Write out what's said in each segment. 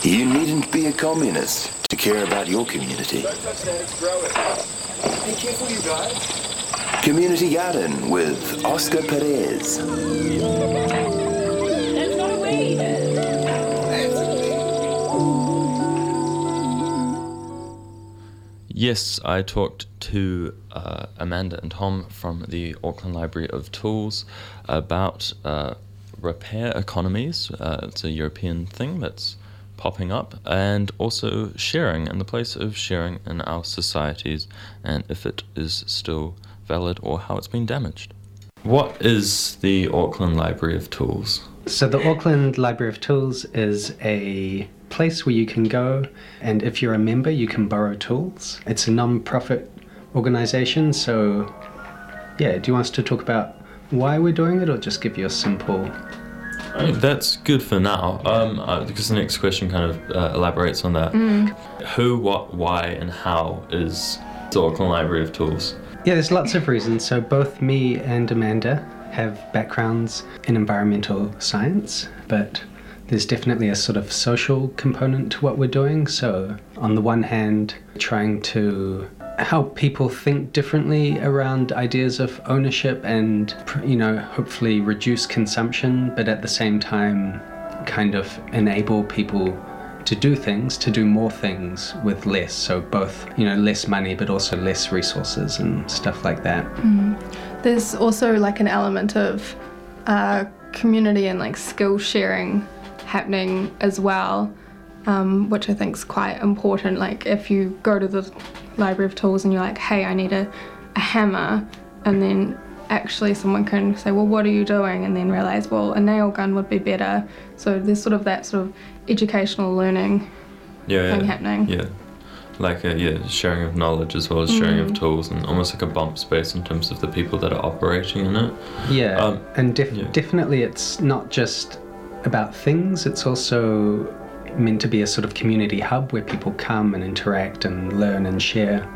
You needn't be a communist to care about your community. Don't touch that, it's growing. Be careful, you guys. Community Garden with Oscar Perez. That's not a weed. Yes, I talked to Amanda and Tom from the Auckland Library of Tools about repair economies. It's a European thing that's popping up, and also sharing and the place of sharing in our societies, and if it is still valid or how it's been damaged. What is the Auckland Library of Tools? So the Auckland Library of Tools is a place where you can go, and if you're a member you can borrow tools. It's a non-profit organisation, so yeah, do you want us to talk about why we're doing it or just give you a simple... I think that's good for now, because the next question kind of elaborates on that. Who, what, why, and how is the Auckland Library of Tools? Yeah, there's lots of reasons. So both me and Amanda have backgrounds in environmental science, but there's definitely a sort of social component to what we're doing. So on the one hand, trying to help people think differently around ideas of ownership and, you know, hopefully reduce consumption, but at the same time kind of enable people to do things, to do more things with less. So both, you know, less money, but also less resources and stuff like that. There's also like an element of community and like skill sharing happening as well, which I think is quite important. Like if you go to the Library of Tools and you're like, hey, I need a hammer, and then actually someone can say, well, what are you doing? And then realize, well, a nail gun would be better. So there's sort of that sort of educational learning thing happening. Yeah, like sharing of knowledge as well as sharing of tools, and almost like a bump space in terms of the people that are operating in it. Yeah, and definitely it's not just about things, it's also meant to be a sort of community hub where people come and interact and learn and share.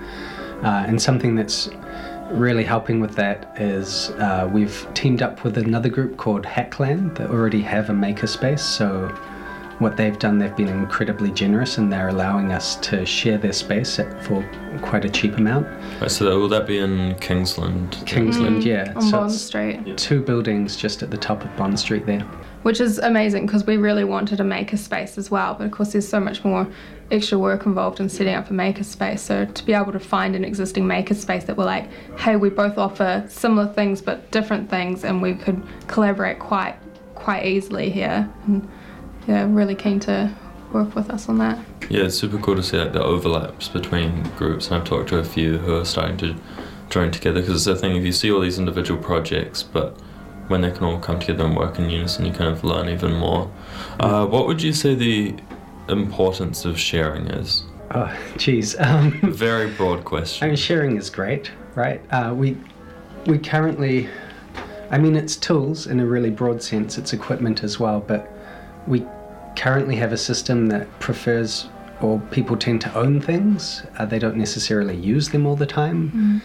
And something that's really helping with that is we've teamed up with another group called Hackland that already have a makerspace. So what they've done, they've been incredibly generous and they're allowing us to share their space for quite a cheap amount. Right, so will that be in Kingsland? Kingsland, yeah. On Bond Street. 2 buildings just at the top of Bond Street there. Which is amazing because we really wanted a makerspace as well, but of course there's so much more extra work involved in setting up a makerspace. So to be able to find an existing makerspace that we're like, hey, we both offer similar things but different things, and we could collaborate quite easily here. And yeah, really keen to work with us on that. Yeah, it's super cool to see like the overlaps between groups, and I've talked to a few who are starting to join together, because it's the thing, if you see all these individual projects, but when they can all come together and work in unison, you kind of learn even more. What would you say the importance of sharing is? Oh, geez. Very broad question. I mean, sharing is great, right? We currently, I mean, it's tools in a really broad sense, it's equipment as well, but we currently have a system that prefers, or people tend to own things. They don't necessarily use them all the time.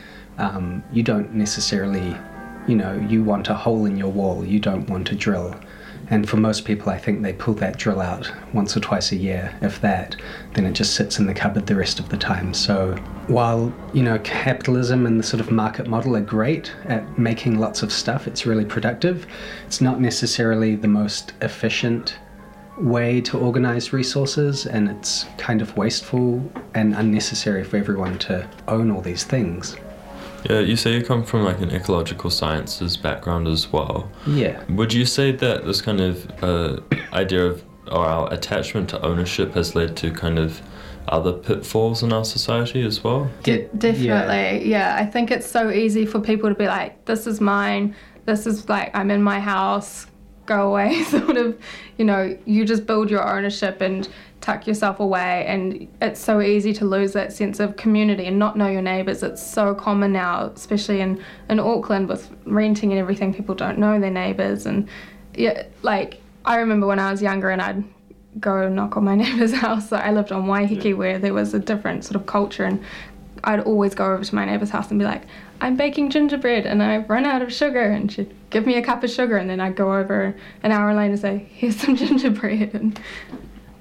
You don't necessarily, you know, you want a hole in your wall, you don't want a drill. And for most people, I think they pull that drill out once or twice a year, if that, then it just sits in the cupboard the rest of the time. So while, you know, capitalism and the sort of market model are great at making lots of stuff, it's really productive, it's not necessarily the most efficient way to organize resources, and it's kind of wasteful and unnecessary for everyone to own all these things. Yeah, you say you come from like an ecological sciences background as well. Yeah. Would you say that this kind of idea of, or our attachment to ownership has led to kind of other pitfalls in our society as well? Definitely, yeah. I think it's so easy for people to be like, this is mine, this is like, I'm in my house, go away, sort of, you know, you just build your ownership and tuck yourself away, and it's so easy to lose that sense of community and not know your neighbours. It's so common now, especially in Auckland with renting and everything, people don't know their neighbours. And yeah, like I remember when I was younger and I'd go knock on my neighbour's house. So I lived on Waiheke where there was a different sort of culture, and I'd always go over to my neighbour's house and be like, I'm baking gingerbread and I've run out of sugar, and she'd give me a cup of sugar, and then I'd go over an hour later and say, here's some gingerbread. And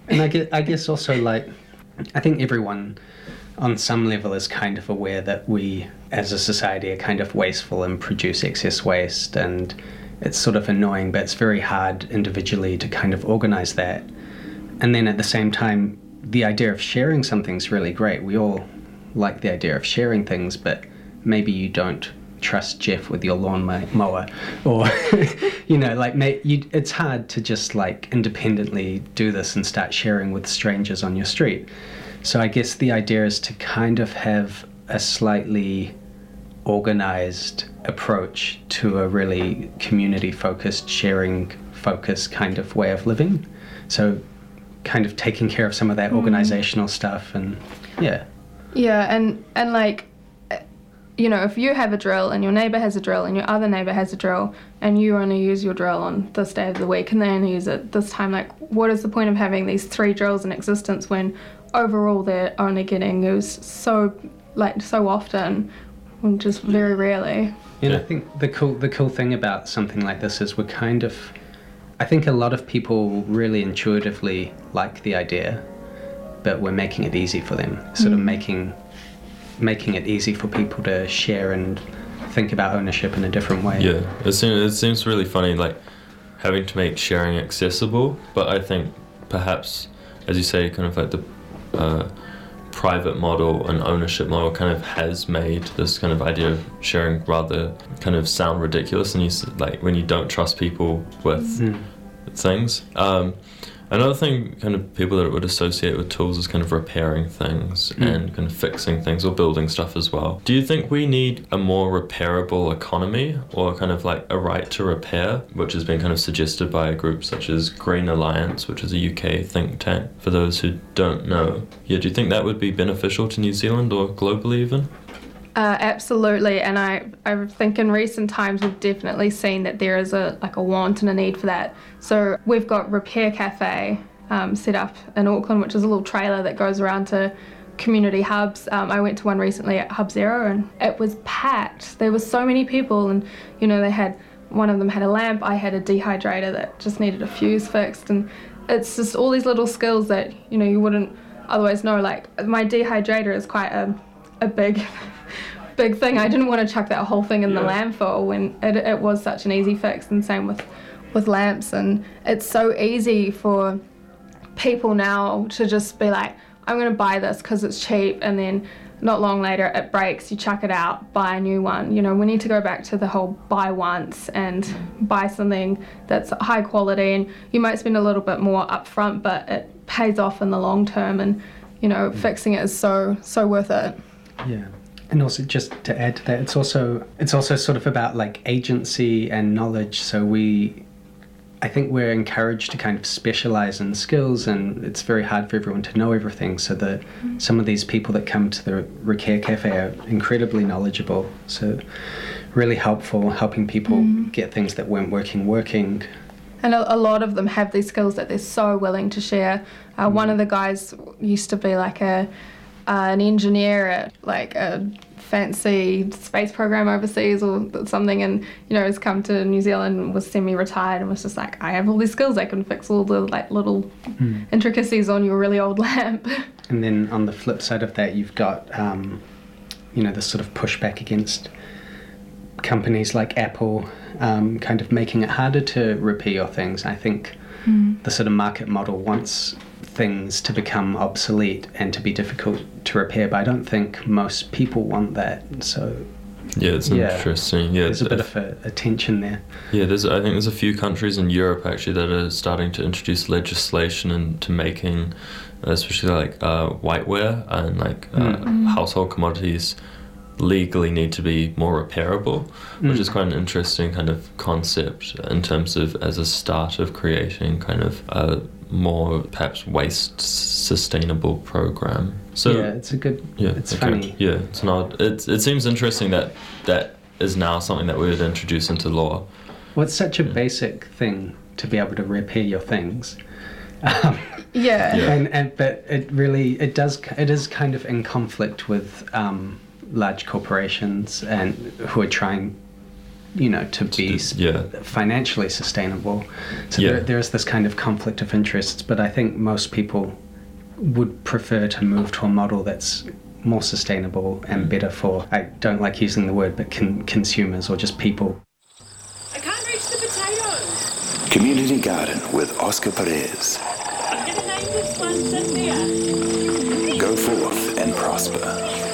And I guess also, like, I think everyone on some level is kind of aware that we as a society are kind of wasteful and produce excess waste, and it's sort of annoying, but it's very hard individually to kind of organize that. And then at the same time, the idea of sharing something's really great. We all like the idea of sharing things, but maybe you don't trust Jeff with your lawn mower, or you know, like it's hard to just like independently do this and start sharing with strangers on your street. So I guess the idea is to kind of have a slightly organized approach to a really community focused, sharing focused kind of way of living. So kind of taking care of some of that organizational stuff, and yeah, and like, you know, if you have a drill and your neighbour has a drill and your other neighbour has a drill and you only use your drill on this day of the week and they only use it this time, like, what is the point of having these 3 drills in existence when overall they're only getting used so often, and just very rarely. And I think the cool thing about something like this is I think a lot of people really intuitively like the idea, but we're making it easy for them, sort of making it easy for people to share and think about ownership in a different way. Yeah, it seems really funny, like, having to make sharing accessible, but I think perhaps, as you say, kind of like the private model and ownership model kind of has made this kind of idea of sharing rather kind of sound ridiculous, and like when you don't trust people with things. Another thing kind of people that it would associate with tools is kind of repairing things and kind of fixing things or building stuff as well. Do you think we need a more repairable economy, or kind of like a right to repair, which has been kind of suggested by a group such as Green Alliance, which is a UK think tank, for those who don't know? Yeah, do you think that would be beneficial to New Zealand or globally even? Absolutely, and I think in recent times we've definitely seen that there is a want and a need for that. So we've got Repair Cafe set up in Auckland, which is a little trailer that goes around to community hubs. I went to one recently at Hub Zero and it was packed. There were so many people, and you know, one of them had a lamp, I had a dehydrator that just needed a fuse fixed, and it's just all these little skills that, you know, you wouldn't otherwise know. Like, my dehydrator is quite a big thing. I didn't want to chuck that whole thing in the landfill when it was such an easy fix, and same with lamps. And it's so easy for people now to just be like, I'm going to buy this because it's cheap, and then not long later it breaks, you chuck it out, buy a new one. You know, we need to go back to the whole buy once and buy something that's high quality, and you might spend a little bit more up front, but it pays off in the long term, and you know, fixing it is so worth it. Yeah. And also, just to add to that, it's also sort of about like agency and knowledge. So I think we're encouraged to kind of specialize in skills, and it's very hard for everyone to know everything. So some of these people that come to the Repair Cafe are incredibly knowledgeable. So really helpful, helping people get things that weren't working. And a lot of them have these skills that they're so willing to share. One of the guys used to be like an engineer at like a fancy space program overseas or something, and you know, has come to New Zealand and was semi-retired and was just like, I have all these skills, I can fix all the like little intricacies on your really old lamp. And then on the flip side of that, you've got you know, this sort of pushback against companies like Apple kind of making it harder to repair your things. I think the sort of market model wants things to become obsolete and to be difficult to repair, but I don't think most people want that. So it's interesting. Yeah, there's a bit of a tension there. Yeah, I think there's a few countries in Europe actually that are starting to introduce legislation into making, especially like whiteware and like household commodities, legally need to be more repairable, which is quite an interesting kind of concept in terms of as a start of creating kind of a more perhaps waste sustainable program. So yeah, it's a good. Yeah, it's funny. Yeah, it's not. It seems interesting that is now something that we would introduce into law. Well, it's such a basic thing to be able to repair your things. And but it is kind of in conflict with large corporations and who are trying to be financially sustainable. So there is this kind of conflict of interests, but I think most people would prefer to move to a model that's more sustainable and better for, I don't like using the word, but consumers or just people. I can't reach the potatoes. Community Garden with Oscar Perez. I'm going to name this one Cynthia. Go forth and prosper.